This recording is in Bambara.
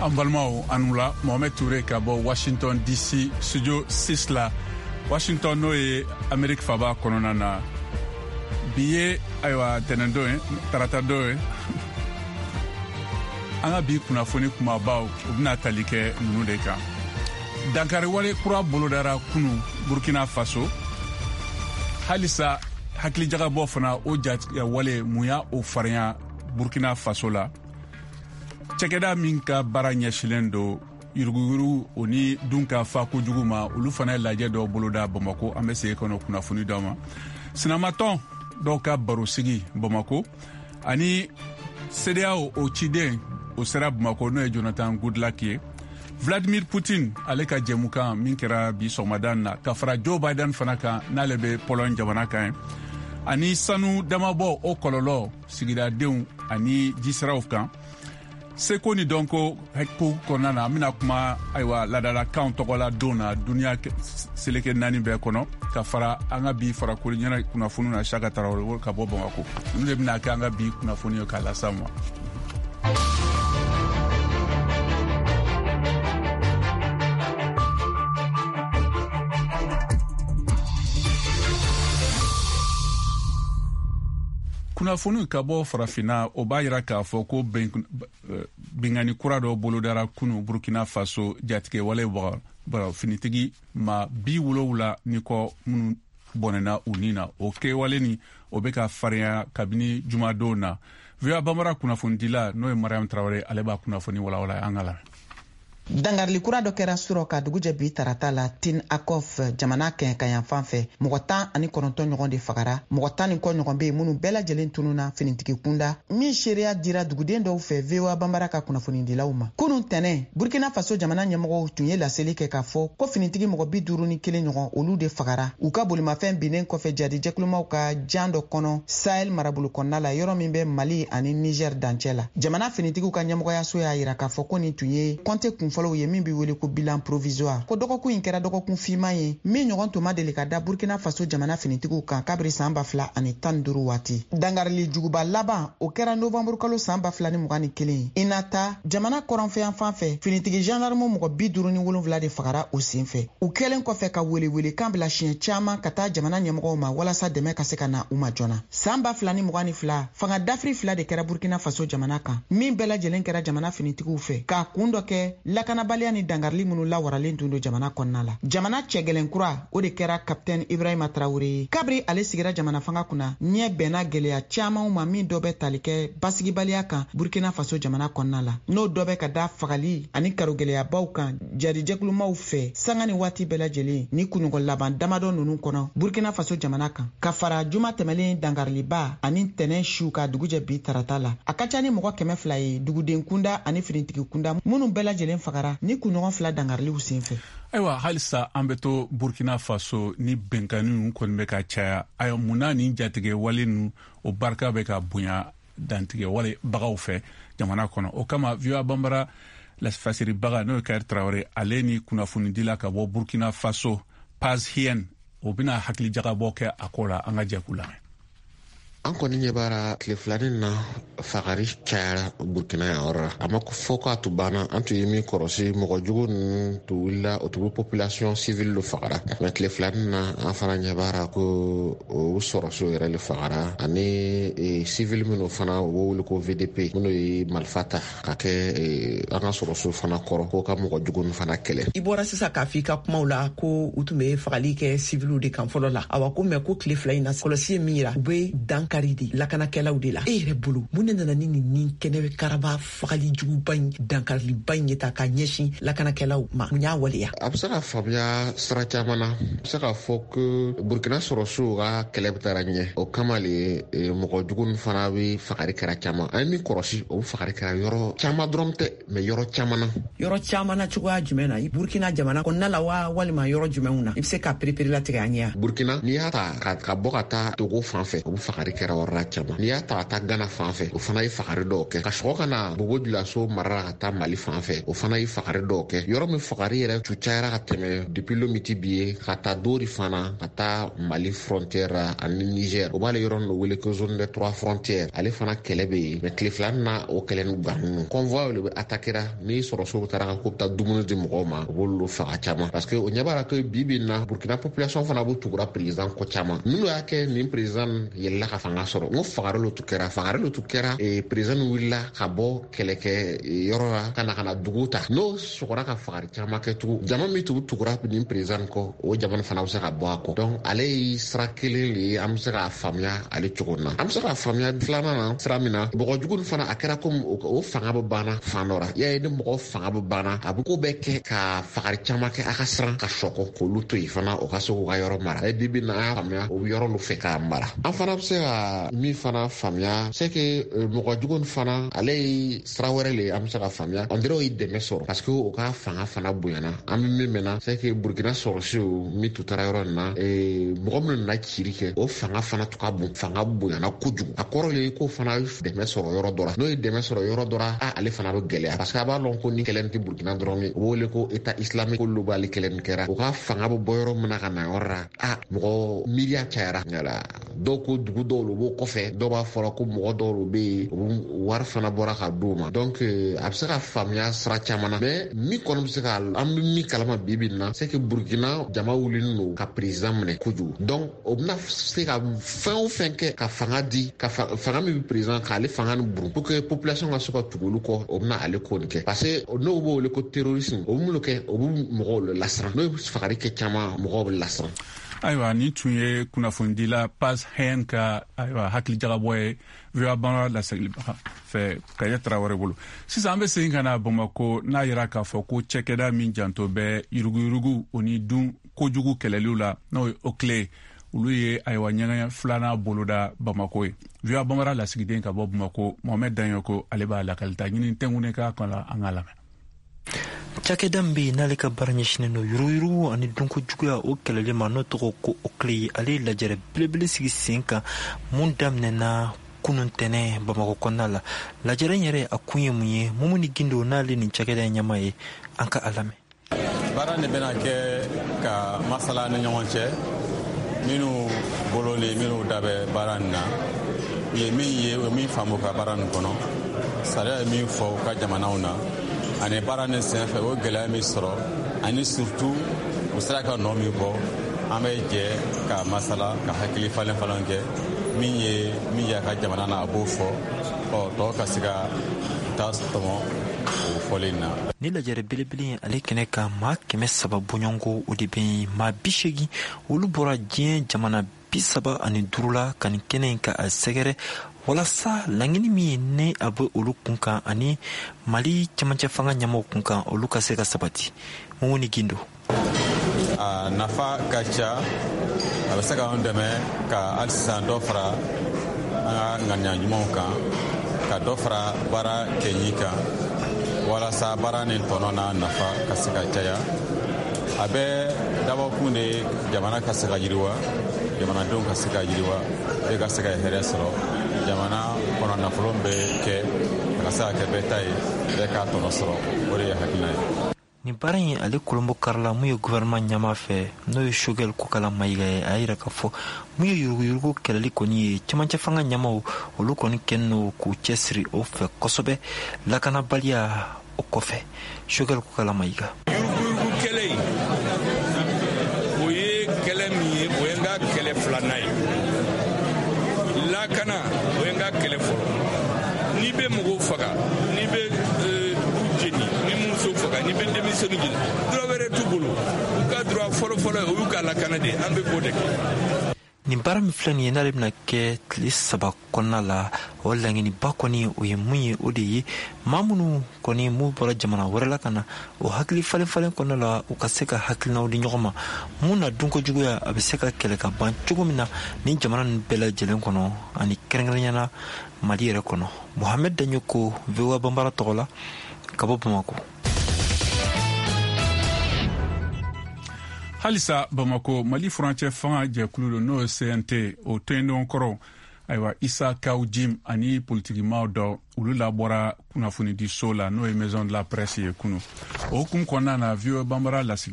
an balimaw anula Mohamed Touré ka bɔ Washington DC studio 6 la Washington n'o ye Amérique faba kɔnɔna na bi ye ayiwa tɛnɛndon ye tarata don ye an ka bi kunnafoni kumabaw u bɛna tali kɛ ninnu de kan. Dankari wale kura bolodara kunu Burkina Faso halisa hakilijagabɔ fana o jatigiya wale mun y'a o farinya Burkina Faso la. Cɛkɛda min ka baara ɲɛsilen do yuruguyurugu o ni dun ka fa kojugu ma olu fana ye lajɛ dɔw boloda Bamako an bɛ segin kɔnɔ kunnafoni d'aw ma. Sinamatɔn dɔw ka barosigi Bamako ani CEDEAO o ciden o sera Bamako n'o ye Jonathan Goodluck ye. Vladimir Putin ale ka jɛmukan min kɛra bi sɔgɔmada na ka fara Joe Biden fana kan n'ale bɛ Pologne jamana kan ani sanu damabɔ o kɔlɔlɔ sigidadenw ani jisiraw kan. Seko ni dɔnko hɛko kɔnɔna na an bɛna kuma ayiwa ladalakanw tɔgɔ la don na duniya seleke 4 bɛɛ kɔnɔ ka fara an ka bi farakoli ɲɛna kunnafoni na Saka Tarawele ka bɔ Bamako. Olu de bɛna kɛ an ka bi kunnafoni ye k'a lasa ma. Kunnafoni ka bɔ farafina o b'a yira k'a fɔ ko bingani kura dɔ bolodara kunu Burkina Faso jatigɛ wale finitigi ma 70 ni kɔ minnu bɔnɛna u ni na o kɛwale ni o bɛ ka farinya kabini jumadon na. VOA Bambara kunnafonidila n'o ye Mariam Traoré ale b'a kunnafoni walawala an ka la. Dangarili kura dɔ kɛra surɔ ka dugu jɛ bi tarata la Tin Akof jamana kɛn ka yan fan fɛ mɔgɔ 19 ɲɔgɔn de fagara mɔgɔ 10 ni kɔ ɲɔgɔn bɛ minnu bɛɛ lajɛlen tununa finitigi kunda min seereya dira duguden dɔw fɛ VOA Bambara ka kunnafonidilaw ma. Kunun tɛnɛ Burkina Faso jamana ɲɛmɔgɔw tun ye laseli kɛ k'a fɔ ko finitigi mɔgɔ 51 ɲɔgɔn olu de fagara u ka bolimafɛn binnen kɔfɛ jadi jɛkulumaw ka jan dɔ kɔnɔ Sahel marabolo kɔnɔna la yɔrɔ min bɛ Mali ani Niger dancɛ la. Jamana finitigiw ka ɲɛmɔgɔyaso y'a yira k'a fɔ ko nin tun ye kɔnte fɔlɔw ye min bɛ wele ko bilan provisoire ko dɔgɔkun in kɛra dɔgɔkun fiman ye min ɲɔgɔn tun ma deli ka da Burkina Faso jamana finitigiw kan kabiri san 2015 waati. Dangarili juguba laban o kɛra novembre kalo san 2021 inata jamana kɔrɔnfɛyan fan fɛ finitigi gendarme mɔgɔ 57 de fagara o sen fɛ u kɛlen kɔfɛ ka welewele kan bila siɲɛ caman ka taa jamana ɲɛmɔgɔw ma walasa dɛmɛ ka se ka na u ma joona. San 2022 fanga dafiri 2 de kɛra Burkina Faso jamana kan min bɛɛ lajɛlen kɛra jamana finitigiw fɛ k'a kun dɔ kɛ lakanabaliya ni dangarili minnu lawaralen tun do jamana kɔnɔna la. Jamana cɛgɛlɛn kura o de kɛra Capitaine Ibrahima Traoré kabri ale sigira jamana fanga kunna ɲɛ bɛnna gɛlɛya caman ma min dɔ bɛ tali kɛ basigibaliya kan Burkina Faso jamana kɔnɔna la n'o dɔ bɛ ka da fagali ani karogɛlɛyabaw kan jarijɛkulumaw fɛ sanga ni waati bɛɛ lajɛlen ni kunɲɔgɔn laban damadɔ ninnu kɔnɔ Burkina Faso jamana kan ka fara juma tɛmɛlen dangariliba ani tɛnɛ su ka dugujɛ bi tarata la a ka ca ni mɔgɔ 200 ye duguden kunda ani finitigi kunda minnu bɛɛ lajɛlen fagara ni kunɲɔgɔn 2 dangariliw senfɛ. Ayiwa halisa an bɛ to Burkina Faso ni bɛnkani kɔni bɛ ka caya ayiwa munna ni jatigɛ wale nu o barika bɛ ka bonya dantigɛ wale bagaw fɛ jamana kɔnɔ o kama VOA Bambara lasifasiribaga n'o ye Kayari Traoré ale ni kunnafonidila ka bɔ Burkina Faso Paz Hien o bɛna hakilijagabɔ kɛ a ko la an ka jɛkulu la. An kɔni ɲɛ b'ara tile 2 na fagari cayara Burkina yan yɔrɔ la a ma fɔ k'a tu banna an tun ye min kɔrɔsi mɔgɔ jugu ninnu tu wulila o tugu population civile lo fagara mɛ tile 2 na an fana ɲɛ b'ara ko o sɔrɔso yɛrɛ le fagara ani civile minnu fana o b'o wele ko VDP minnu ye marifa ta ka kɛ an ka sɔrɔso fana kɔrɔ k'o ka mɔgɔ jugu ninnu fana kɛlɛ. I bɔra sisan k'a fɔ i ka kumaw la ko u tun bɛ fagali kɛ civiliw de kan fɔlɔ la awa ko mɛ ko tile 2 in na kɔlɔsi ye min yira u bɛ dan di lakanakɛlaw de la e yɛrɛ bolo mun de nana ni nin kɛnɛ karaba fagali juguba in dankariliba in ye ta ka ɲɛsin lakanakɛlaw ma mun y'a waleya. A bɛ se ka faamuya sira caman na a bɛ se ka fɔ ko Burkina sɔrɔsiw ka kɛlɛ bɛ taara ɲɛ o kama le mɔgɔ jugu ninnu fana bɛ fagari kɛra caman an ye min kɔrɔsi o bɛ fagari kɛra yɔrɔ caman dɔrɔn tɛ mɛ yɔrɔ caman na. Yɔrɔ caman na cogoya jumɛn na Burkina jamana kɔnɔna la wa walima yɔrɔ jumɛnw na i bɛ se ka perepere latigɛ an ɲɛ. Burkina n'i y'a ta ka bɔ ka taa Togo fan fɛ o bɛ fagari kɛra kɛra wɔrɔra caman n'i y'a ta ka taa Gana fan fɛ o fana ye fagari dɔw kɛ ka sɔgɔ ka na Bobo Dioulasso marara ka taa Mali fan fɛ o fana ye fagari dɔw kɛ yɔrɔ min fagari yɛrɛ tu cayara ka tɛmɛ depuis Lomiti bi ye ka taa Dori fana ka taa Mali frontière ani Niger o b'ale yɔrɔ dɔ wele ko zone des 3 frontières ale fana kɛlɛ bɛ yen mais tile filanin na o kɛlɛ ni ganu convoi le bɛ attaquera ni sɔrɔso taara ka ko bɛ taa dumuni di mɔgɔw ma o b'olu faga caman parce que o ɲɛ b'a la ko bibi na Burkina population fana b'u tugura président ko caman minnu y'a kɛ nin président yɛlɛla ka fanga sɔrɔ n ko fagari lo tun kɛra président wulila ka bɔ kɛlɛkɛ yɔrɔ la ka na dugu ta n'o sɔgɔra ka fagari caman kɛ tugun jama min tugura nin président kɔ o jamana fana bɛ se ka bɔ a kɔ donc ale ye sira kelen de ye an bɛ se k'a faamuya ale cogo na an bɛ se k'a faamuya filanan na sira min na bɔgɔjugu fana a kɛra komi o fanga bɛ banna fan dɔ la y'a ye ni mɔgɔ fanga bɛ banna a bɛ ko bɛɛ kɛ ka fagari caman kɛ a ka siran ka sɔgɔ k'olu to yen fana o ka se k'u ka yɔrɔ mara bibi na an y'a faamuya o bɛ yɔrɔ lu fɛ k'a mara an fana bɛ se ka min fana faamuya c'est que mɔgɔjugu fana ale ye sira wɛrɛ le an bɛ se ka faamuya on dirait o ye dɛmɛ sɔrɔ parce que o ka fanga fana bonyana an bɛ min mɛnna c'est que Burkina sɔrɔsiw min tun taara yɔrɔ nin na mɔgɔ minnu nana ciri kɛ o fanga fana tun ka bon fanga bonyana kojugu a kɔrɔ ye ko fana dɛmɛ sɔrɔ yɔrɔ dɔ la n'o ye dɛmɛ sɔrɔ yɔrɔ dɔ la ale fana bɛ gɛlɛya parce que a b'a dɔn ko ni kɛlɛ nin tɛ Burkina dɔrɔn ye o b'o wele ko état islamique olu b'ale kɛlɛ nin kɛra o ka fanga bɛ bɔ yɔrɔ min na ka na yɔrɔ la mɔgɔ miiriya cayara dɔw ko dugu dɔw u b'o kɔfɛ dɔw b'a fɔra ko mɔgɔ dɔw bɛ yen wari fana bɔra ka d'u ma donc a bɛ se ka faamuya sira caman na mais min kɔni bɛ se ka an bɛ min kalama bibi na c'est que Burkina jama wulinen don ka président minɛ kojugu donc o bɛna se ka fɛn o fɛn kɛ ka fanga di ka fanga min bɛ président k'ale fanga ni buru pour que population ka se ka tugu olu kɔ o bɛna ale ko nin kɛ parce que n'o b'o wele ko terrorisme o bɛ mun kɛ o bɛ mɔgɔw lasiran n'o ye fagari kɛ caman mɔgɔw bɛ lasiran. Ayiwa ni tun ye kunnafonidila Paz Hen ka ayiwa hakili jagabɔ ye VOA Banba lasegilibaga fɛ Kaye Tarawele bolo sisan an bɛ segin ka na Bamako n'a yira k'a fɔ ko cɛkɛda min janto bɛ yuruguyurugu o ni dun kojugu kɛlɛliw la n'o ye OCLE olu ye ayiwa ɲɛgɛn filanan boloda Bamako ye VOA Banba lasigiden ka bɔ Bamako Mohamed Danyoko ale b'a lakalita ɲini tɛnkune k'a kɔnɔ an ka lamɛn. Cakɛda min bɛ yen n'ale ka baara ɲɛsinnen don yuruguyurugu ani dunko juguya o kɛlɛli ma n'o tɔgɔ ko OCLE ye ale ye lajɛrɛ belebele sigi sen kan mun daminɛna kunun tɛnɛ Bamako kɔnɔna la lajɛrɛ yɛrɛ a kun ye mun ye Mumu ni Gindo n'ale nin cakɛda ye ɲɛma ye an ka a lamɛn. Baara nin bɛna kɛ ka masala ni ɲɔgɔn cɛ minnu bolo ni minnu da bɛ baara nin na u ye min faamu ka baara nin kɔnɔ sariya ye min fɔ u ka jamanaw na ani baara nin senfɛ o gɛlɛya min sɔrɔ ani surtout u sera ka nɔ min bɔ an bɛ jɛ ka masala ka hakili falen kɛ min ye ka jamana na a b'o fɔ tɔw ka se ka taa tɔmɔ o fɔlen na. Ni lajɛrɛ belebele ye ale kɛnɛ kan maa 300 bɔɲɔgɔnko o de bɛ yen maa 80 olu bɔra diɲɛ jamana 35 la ka nin kɛnɛ in ka a sɛgɛrɛ walasa laɲini min ye ne a bɛ olu kun kan ani Mali cɛmancɛ fanga ɲɛmaaw kun kan olu ka se ka sabati. Mumu ni Gindo. A nafa ka ca a bɛ se ka an dɛmɛ ka hali sisan dɔ fara an ka ŋaniya ɲumanw kan ka dɔ fara baara kɛɲi kan walasa baara nin tɔnɔ n'a nafa ka se ka caya a bɛ dabɔkun de jamana ka se ka yiriwa jamanadenw ka se ka yiriwa bɛɛ ka se ka hɛrɛ sɔrɔ jamana kɔnɔ nafolo bɛ kɛ a ka se ka kɛ bɛɛ ta ye bɛɛ k'a tɔnɔ sɔrɔ o de ye hakilina ye. Ni baara in ale kolombo karila mun ye gouvernement ɲama fɛ n'o ye Choguel Kokala Mayiga ye a yira k'a fɔ mun ye yuruguyurugu kɛlɛli kɔni ye cɛmancɛ fanga ɲamaw olu kɔni kɛlen don k'u cɛsiri o fɛ kosɛbɛ lakanabaliya o kɔfɛ Choguel Kokala Mayiga. Yuruguyurugu kɛlɛ in o ye kɛlɛ min ye o ye n ka kɛlɛ filanan ye lakana o ye n ka kɛlɛ fɔlɔ n'i bɛ mɔgɔw faga n'i bɛ jeni ni muso faga n'i bɛ denmisɛnnin jeni droit wɛrɛ t'u bolo u ka droit fɔlɔfɔlɔ o y'u ka lakana de an bɛ k'o de kɛ. Nin baara min filɛ nin ye n'ale bɛna kɛ tile 3 kɔnɔna la o laɲiniba kɔni o ye mun ye o de ye maa minnu kɔni m'u bɔra jamana wɛrɛ la ka na o hakili falen kɔnɔna la u ka se ka hakilinaw di ɲɔgɔn ma mun na dunko juguya a bɛ se ka kɛlɛ ka ban cogo min na ni jamana ninnu bɛɛ lajɛlen kɔnɔ ani kɛrɛnkɛrɛnyana Mali yɛrɛ kɔnɔ. Mohamed Danyoko VOA Banbara tɔgɔ la ka bɔ Bamako. halisa Bamako Mali furancɛ fanga jɛkulu n'o ye CNT o tɔɲɔgɔn kɔrɔ ayiwa Isa Kaw Jim ani politikimaw dɔ olu labɔra kunnafoni di so la n'o ye Maison de la Presse ye kunu o hukumu kɔnɔna na VOA Bambara lasigi